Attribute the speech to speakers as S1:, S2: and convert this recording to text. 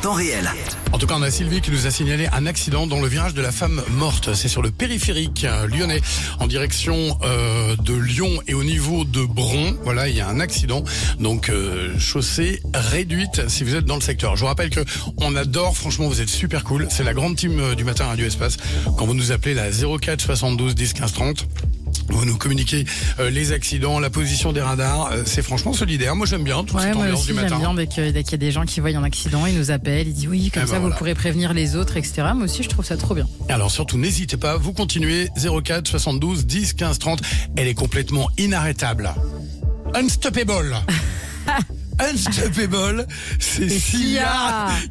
S1: temps réel.
S2: En tout cas, on a Sylvie qui nous a signalé un accident dans le virage de la femme morte. C'est sur le périphérique lyonnais, en direction de Lyon et au niveau de Bron. Voilà, il y a un accident. Donc, chaussée réduite si vous êtes dans le secteur. Je vous rappelle que on adore, franchement, vous êtes super cool. C'est la grande team du matin Radio Espace. Quand vous nous appelez la 04 72 10 15 30. Vous nous communiquez les accidents, la position des radars. C'est franchement solidaire. Moi, j'aime bien toute cette
S3: moi
S2: ambiance
S3: aussi,
S2: du matin.
S3: j'aime bien dès qu'il y a des gens qui voient un accident, ils nous appellent, ils disent oui, comme ça,
S2: voilà.
S3: vous pourrez prévenir les autres, etc. Moi aussi, je trouve ça trop bien.
S2: Alors surtout, n'hésitez pas, vous continuez 04 72 10 15 30. Elle est complètement inarrêtable. Unstoppable. Unstoppable, c'est Sia